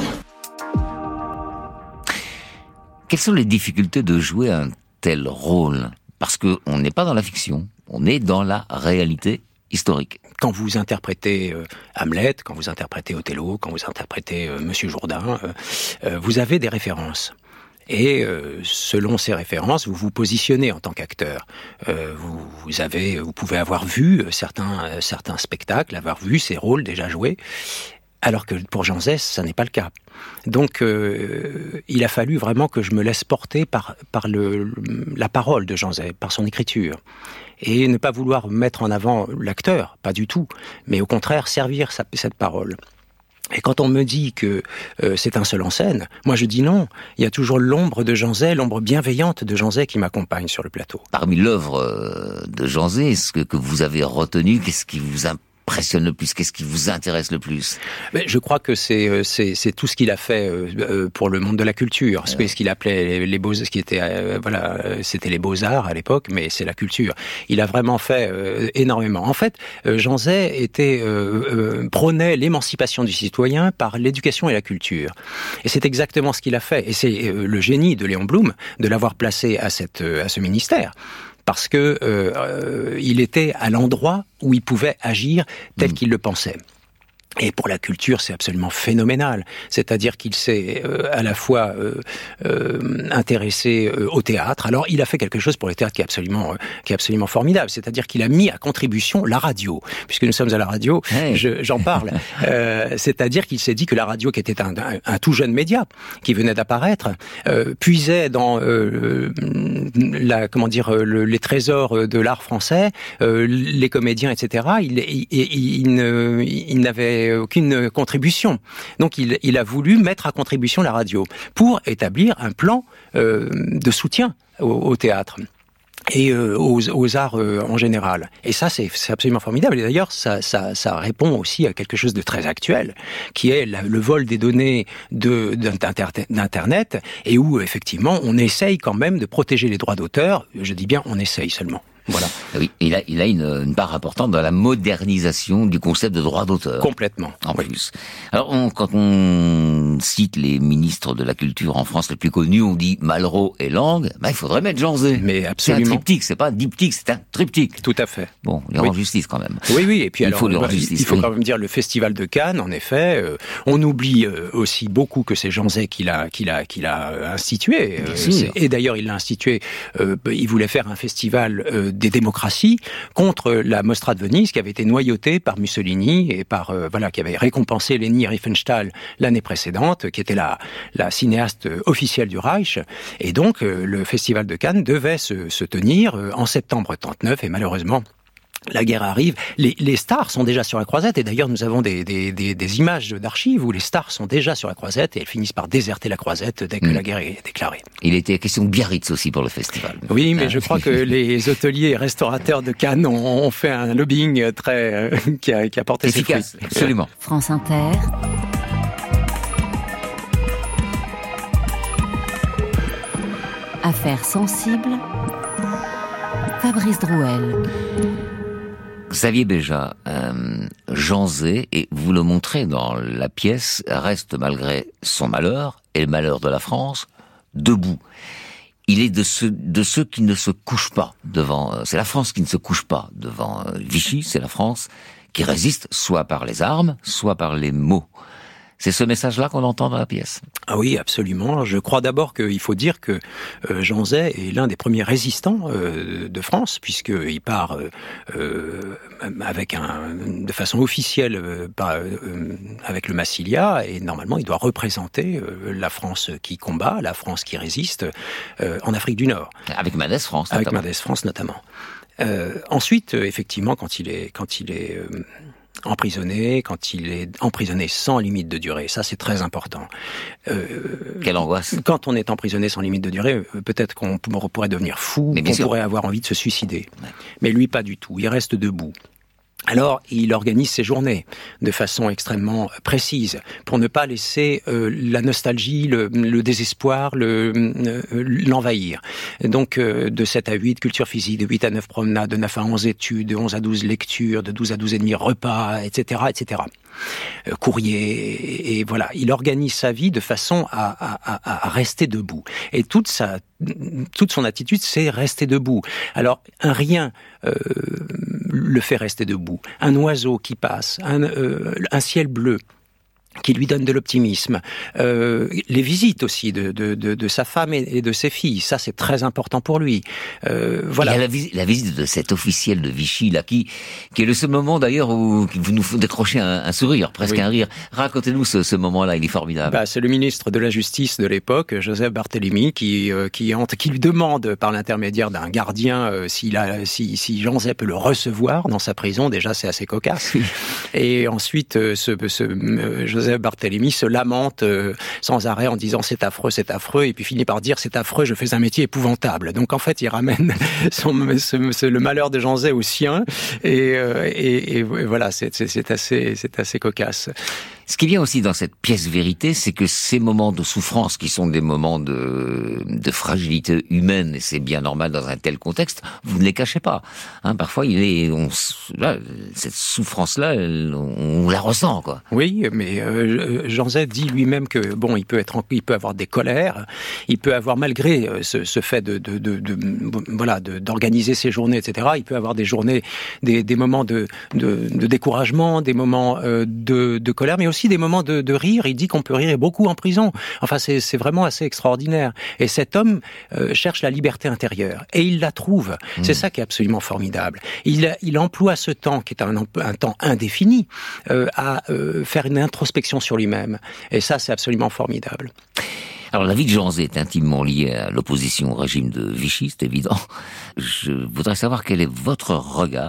Quelles sont les difficultés de jouer un tel rôle ? Parce qu'on n'est pas dans la fiction, on est dans la réalité historique. Quand vous interprétez euh, Hamlet, quand vous interprétez Othello, quand vous interprétez euh, Monsieur Jourdain, euh, euh, vous avez des références. Et euh, selon ces références, vous vous positionnez en tant qu'acteur. Euh, vous, vous avez, vous pouvez avoir vu certains, euh, certains spectacles, avoir vu ces rôles déjà joués. Alors que pour Jean Zay, ça n'est pas le cas. Donc, euh, il a fallu vraiment que je me laisse porter par, par le, la parole de Jean Zay, par son écriture. Et ne pas vouloir mettre en avant l'acteur, pas du tout, mais au contraire servir sa, cette parole. Et quand on me dit que euh, c'est un seul en scène, moi je dis non. Il y a toujours l'ombre de Jean Zay, l'ombre bienveillante de Jean Zay qui m'accompagne sur le plateau. Parmi l'œuvre de Jean Zay, ce que, que vous avez retenu, qu'est-ce qui vous a impressionne le plus? Qu'est-ce qui vous intéresse le plus? Mais je crois que c'est, c'est, c'est tout ce qu'il a fait euh, pour le monde de la culture. Ce, ouais. ce qu'il appelait les, les beaux, ce qui était, euh, voilà, c'était les beaux-arts à l'époque, mais c'est la culture. Il a vraiment fait euh, énormément. En fait, euh, Jean Zay était, euh, euh, prônait l'émancipation du citoyen par l'éducation et la culture. Et c'est exactement ce qu'il a fait. Et c'est euh, le génie de Léon Blum de l'avoir placé à, cette, à ce ministère. Parce que euh, euh, il était à l'endroit où il pouvait agir tel mmh. qu'il le pensait. Et pour la culture, c'est absolument phénoménal. C'est-à-dire qu'il s'est euh, à la fois euh, euh, intéressé euh, au théâtre. Alors, il a fait quelque chose pour le théâtre qui est absolument, euh, qui est absolument formidable. C'est-à-dire qu'il a mis à contribution la radio. Puisque nous sommes à la radio, hey. je, j'en parle. euh, c'est-à-dire qu'il s'est dit que la radio, qui était un, un, un tout jeune média, qui venait d'apparaître, euh, puisait dans euh, la, comment dire, le, les trésors de l'art français, euh, les comédiens, et cetera. Il, il, il, il, il, il n'avait n'avait aucune contribution. Donc il, il a voulu mettre à contribution la radio pour établir un plan euh, de soutien au, au théâtre et euh, aux, aux arts euh, en général. Et ça, c'est, c'est absolument formidable. Et d'ailleurs, ça, ça, ça répond aussi à quelque chose de très actuel, qui est la, le vol des données de, d'Internet, et où, effectivement, on essaye quand même de protéger les droits d'auteur. Je dis bien, on essaye seulement. Voilà. Oui, il a, il a une, une part importante dans la modernisation du concept de droit d'auteur. Complètement. En oui. plus. Alors, on, quand on cite les ministres de la culture en France les plus connus, on dit Malraux et Lang, ben, il faudrait mettre Jean Zay. Mais absolument. C'est un triptyque, c'est pas un diptyque, c'est un triptyque. Tout à fait. Bon, il lui oui. rend justice quand même. Oui, oui, et puis il alors, faut lui bah, rendre justice. Il faut oui. quand même dire le Festival de Cannes, en effet, euh, on oublie euh, aussi beaucoup que c'est Jean Zay qui l'a, qui l'a, qui l'a institué. Euh, et d'ailleurs, il l'a institué, euh, il voulait faire un festival euh, des démocraties, contre la Mostra de Venise qui avait été noyautée par Mussolini et par euh, voilà qui avait récompensé Leni Riefenstahl l'année précédente, qui était la la cinéaste officielle du Reich. Et donc euh, le Festival de Cannes devait se, se tenir euh, en septembre trente-neuf, et malheureusement la guerre arrive. Les, les stars sont déjà sur la croisette, et d'ailleurs nous avons des, des, des, des images d'archives où les stars sont déjà sur la croisette et elles finissent par déserter la croisette dès que mmh. la guerre est déclarée. Il était question de Biarritz aussi pour le festival. Oui, mais je crois que les hôteliers et restaurateurs de Cannes ont, ont fait un lobbying très euh, qui, a, qui a porté ses fruits. Efficace, absolument. France Inter. Affaires sensibles. Fabrice Drouel. Xavier Béja, euh, Jean Zay, et vous le montrez dans la pièce, reste malgré son malheur et le malheur de la France, debout. Il est de ceux, de ceux qui ne se couchent pas devant... Euh, c'est la France qui ne se couche pas devant euh, Vichy, c'est la France qui résiste soit par les armes, soit par les mots. C'est ce message-là qu'on entend dans la pièce. Ah oui, absolument. Je crois d'abord qu'il faut dire que euh, Jean Zay est l'un des premiers résistants euh, de France, puisqu'il part euh, euh, avec un, de façon officielle euh, par, euh, avec le Massilia, et normalement il doit représenter euh, la France qui combat, la France qui résiste euh, en Afrique du Nord. Avec Mendes France, Avec notamment. Mendes France notamment. Euh, ensuite, euh, effectivement, quand il est... Quand il est euh, emprisonné, quand il est emprisonné sans limite de durée. Ça, c'est très important. Euh, Quelle angoisse. Quand on est emprisonné sans limite de durée, peut-être qu'on pourrait devenir fou, qu'on sûr. pourrait avoir envie de se suicider. Ouais. Mais lui, pas du tout. Il reste debout. Alors, il organise ses journées de façon extrêmement précise pour ne pas laisser euh, la nostalgie, le, le désespoir le, euh, l'envahir. Donc, euh, de sept à huit, culture physique, de huit à neuf, promenades, de neuf à onze, études, de onze à douze, lectures, de douze à douze et demi, repas, et cetera, et cetera. Euh, courrier, et, et voilà. Il organise sa vie de façon à, à, à, à rester debout. Et toute sa, toute son attitude, c'est rester debout. Alors, un rien euh, le fait rester debout. Un oiseau qui passe, un, euh, un ciel bleu qui lui donne de l'optimisme, euh, les visites aussi de, de, de, de sa femme et, et de ses filles, ça c'est très important pour lui. Euh, voilà. Il y a la, vis- la visite de cet officiel de Vichy là, qui, qui est le seul moment d'ailleurs où vous nous décrochez un, un sourire, presque oui. un rire. Racontez-nous ce, ce moment-là, il est formidable. Bah, c'est le ministre de la Justice de l'époque, Joseph Barthélemy, qui, euh, qui, qui lui demande par l'intermédiaire d'un gardien euh, s'il a, si, si Jean Zay peut le recevoir dans sa prison. Déjà, c'est assez cocasse. Et ensuite, euh, ce, ce euh, Joseph Barthélemy se lamente euh, sans arrêt en disant c'est affreux, c'est affreux, et puis finit par dire c'est affreux, je fais un métier épouvantable. Donc en fait, il ramène son, ce, ce, le malheur de Jean Zay au sien, et, euh, et, et voilà, c'est, c'est, c'est assez, c'est assez cocasse. Ce qui vient aussi dans cette pièce vérité, c'est que ces moments de souffrance, qui sont des moments de, de fragilité humaine, et c'est bien normal dans un tel contexte, vous ne les cachez pas. Hein, parfois, il est, on, là, cette souffrance-là, on, on la ressent, quoi. Oui, mais euh, Jean Zay dit lui-même que bon, il peut être, il peut avoir des colères, il peut avoir malgré ce, ce fait de, de, de, de voilà, de, d'organiser ses journées, et cetera. Il peut avoir des journées, des, des moments de, de, de découragement, des moments euh, de, de colère, mais aussi des moments de, de rire. Il dit qu'on peut rire beaucoup en prison. Enfin, c'est, c'est vraiment assez extraordinaire. Et cet homme euh, cherche la liberté intérieure. Et il la trouve. Mmh. C'est ça qui est absolument formidable. Il, il emploie ce temps, qui est un, un temps indéfini, euh, à euh, faire une introspection sur lui-même. Et ça, c'est absolument formidable. Alors, la vie de Jean Zay est intimement liée à l'opposition au régime de Vichy, c'est évident. Je voudrais savoir quel est votre regard personnel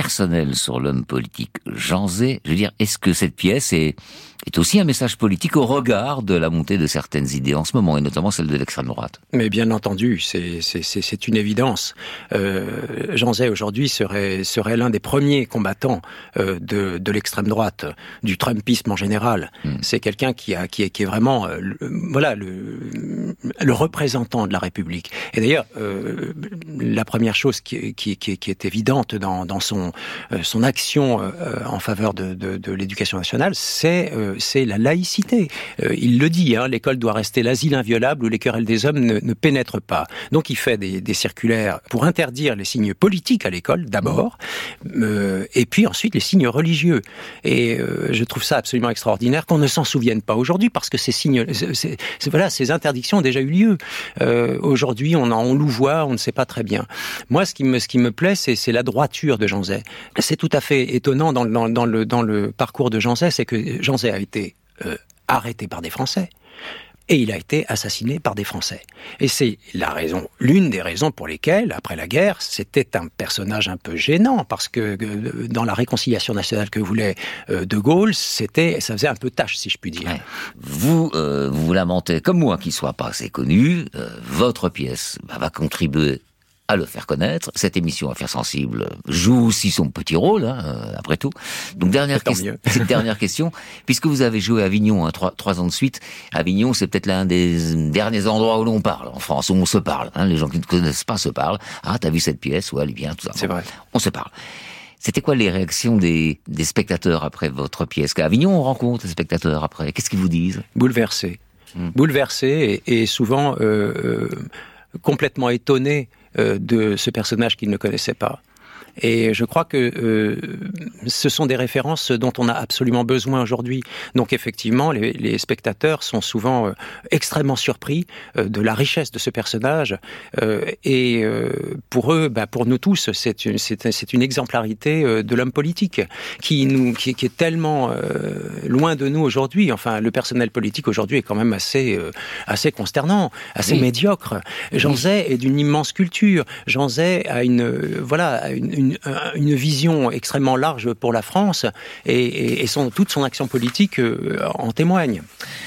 personnel sur l'homme politique Jean Zay. Je veux dire, est-ce que cette pièce est, est aussi un message politique au regard de la montée de certaines idées en ce moment, et notamment celle de l'extrême droite? Mais bien entendu, c'est, c'est, c'est, c'est une évidence. Euh, Jean Zay, aujourd'hui, serait, serait l'un des premiers combattants euh, de, de l'extrême droite, du trumpisme en général. Mmh. C'est quelqu'un qui, a, qui, est, qui est vraiment euh, le, voilà, le, le représentant de la République. Et d'ailleurs, euh, la première chose qui, qui, qui, qui est évidente dans, dans son, euh, son action euh, en faveur de, de, de l'éducation nationale, c'est, euh, c'est la laïcité. Euh, il le dit, hein, l'école doit rester l'asile inviolable où les querelles des hommes ne, ne pénètrent pas. Donc il fait des, des circulaires pour interdire les signes politiques à l'école, d'abord, euh, et puis ensuite les signes religieux. Et euh, je trouve ça absolument extraordinaire qu'on ne s'en souvienne pas aujourd'hui, parce que ces signes, c'est, c'est, voilà, ces interdictions ont déjà eu lieu. Euh, aujourd'hui, on, en, on louvoie, on ne sait pas très bien. Moi, ce qui me, ce qui me plaît, c'est, c'est la droiture de Jean Zay. C'est tout à fait étonnant dans, dans, dans, le, dans le parcours de Jean Zay, c'est que Jean Zay a été euh, arrêté par des Français. Et il a été assassiné par des Français. Et c'est la raison, l'une des raisons pour lesquelles, après la guerre, c'était un personnage un peu gênant, parce que euh, dans la réconciliation nationale que voulait euh, De Gaulle, c'était, ça faisait un peu tâche, si je puis dire. Ouais. Vous, euh, vous vous lamentez, comme moi, qu'il soit pas assez connu. Euh, votre pièce bah, va contribuer à le faire connaître. Cette émission Affaires sensibles joue aussi son petit rôle, hein, après tout. Donc dernière question, cette dernière question, puisque vous avez joué à Avignon, hein, trois, trois ans de suite. Avignon, c'est peut-être l'un des derniers endroits où l'on parle en France, où on se parle. Hein, les gens qui ne connaissent pas se parlent. Ah, t'as vu cette pièce? Ouais, elle est bien, tout ça. C'est vrai. On se parle. C'était quoi les réactions des, des spectateurs après votre pièce? Qu'à Avignon, on rencontre les spectateurs après. Qu'est-ce qu'ils vous disent? Bouleversés. Hum. Bouleversés et, et souvent euh, euh, complètement étonnés de ce personnage qu'ils ne connaissaient pas. Et je crois que euh, ce sont des références dont on a absolument besoin aujourd'hui. Donc effectivement, les, les spectateurs sont souvent euh, extrêmement surpris euh, de la richesse de ce personnage. Euh, et euh, pour eux, bah, pour nous tous, c'est une, c'est, c'est une exemplarité euh, de l'homme politique qui, nous, qui, qui est tellement euh, loin de nous aujourd'hui. Enfin, le personnel politique aujourd'hui est quand même assez, euh, assez consternant, assez oui. médiocre. Jean oui. Zay est d'une immense culture. Jean Zay a une, euh, voilà, une, une Une, une vision extrêmement large pour la France et, et, et son, toute son action politique euh, en témoigne.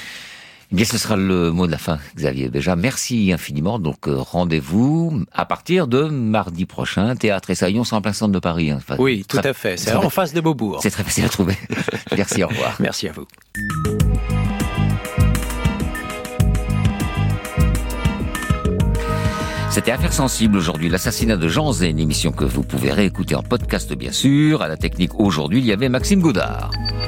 Eh bien, ce sera le mot de la fin, Xavier Béja. Merci infiniment. Donc, euh, rendez-vous à partir de mardi prochain, Théâtre Essaillon, c'est en plein centre de Paris. Hein. Enfin, oui, tout très, à fait. C'est en face de Beaubourg. C'est très facile à trouver. Merci, au revoir. Merci à vous. C'était Affaires sensibles aujourd'hui, l'assassinat de Jean Zay, une émission que vous pouvez réécouter en podcast bien sûr. À la technique aujourd'hui, il y avait Maxime Godard.